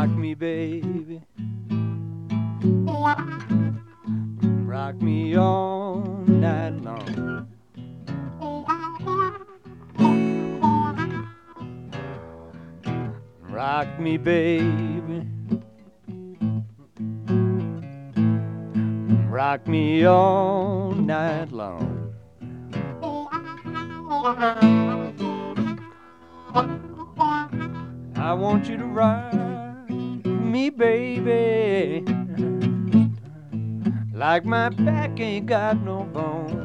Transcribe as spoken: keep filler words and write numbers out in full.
Rock me, baby. Rock me all night long. Rock me, baby. Rock me all night long. I want you to rock me, baby, like my back ain't got no bone.